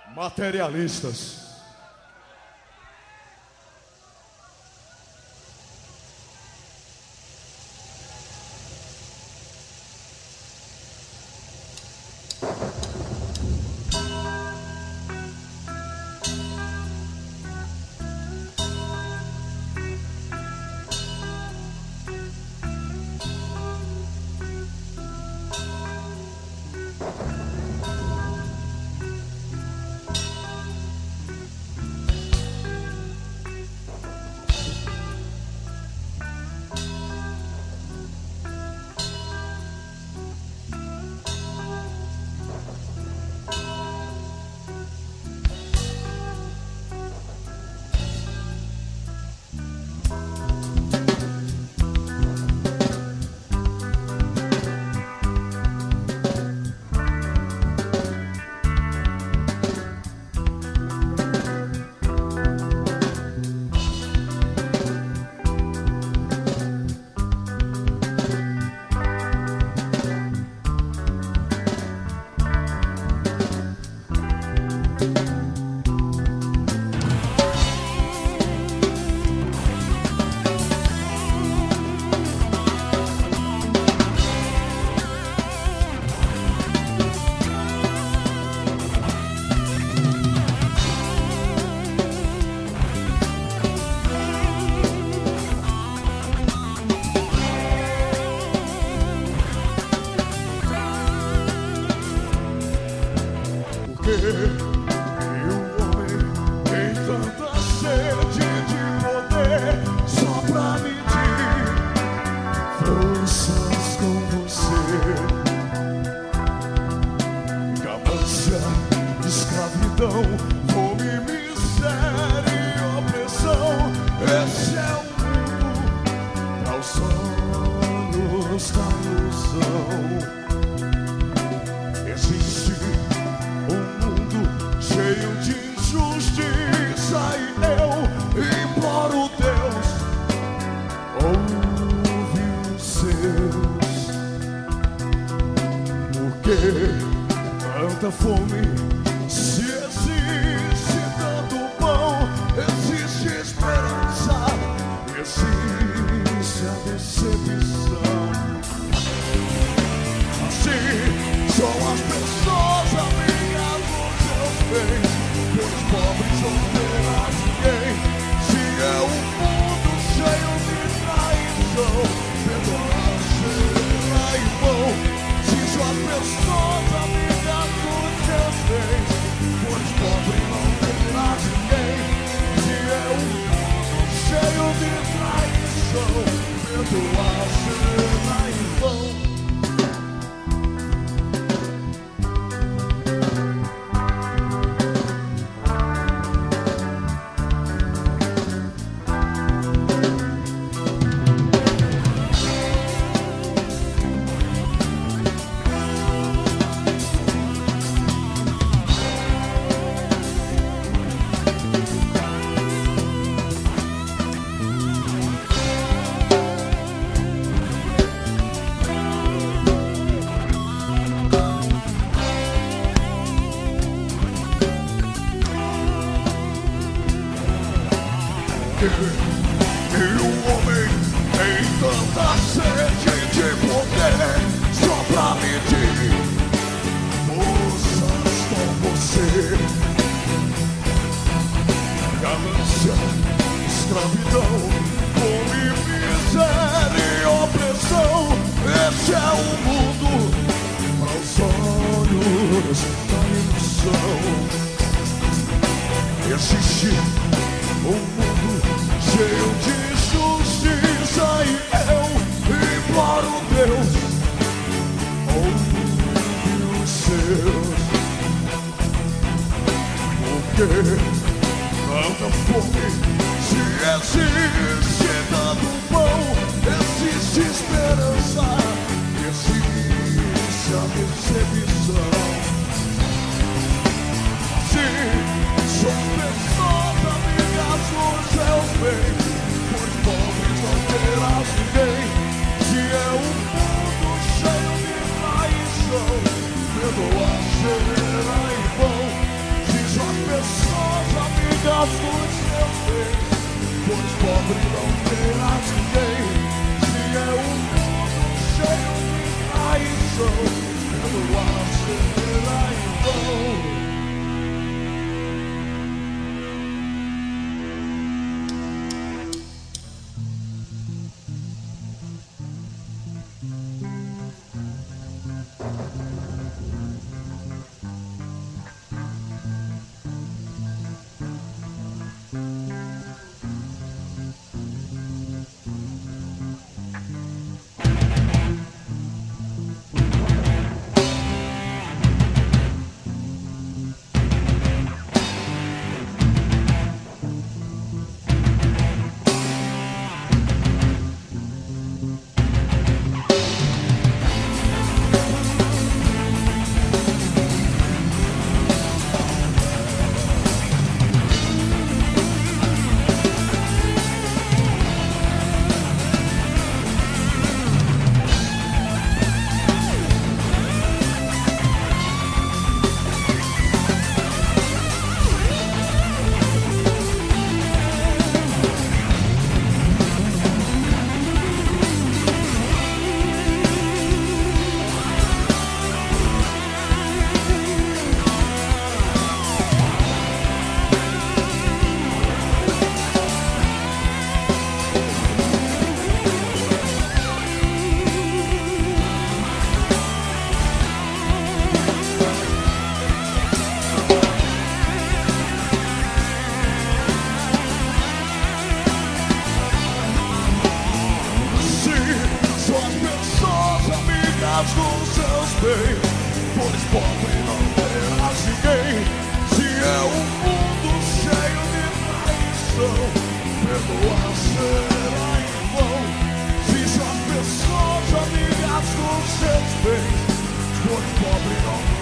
materialistas. Tanta fome, se existe tanto pão, existe esperança, existe a decepção. Assim são as pessoas amigas dos seus bens, pois pobres não terás ninguém. Se é um mundo cheio de traição, perdoar será em vão. Se são as pessoas amigas dos seus bens, pois pobre não terás ninguém. Se é um mundo cheio de traição, perdoar será em vão. E o homem tem tanta sede de poder só pra medir moças com você. Ganância, escravidão, fome, miséria e opressão. Esse é o mundo para os olhos da ilusão. Existe um mundo cheio de justiça e eu imploro Deus, ouve os seus. Porque tanta fome, se existe tanto pão, existe esperança, existe a decepção. Sim, são pessoas amigas dos seus bens, pois pobres não terás ninguém. Se é um mundo cheio de traição, perdoar será em vão. Se só pobre não terás ninguém. Se é um mundo cheio de traição, perdoar será em vão. Com seus bens, pois pobre não terás ninguém. Se é um mundo cheio de traição, perdoar será em vão. Se são pessoas amigas com seus bens, pois pobre não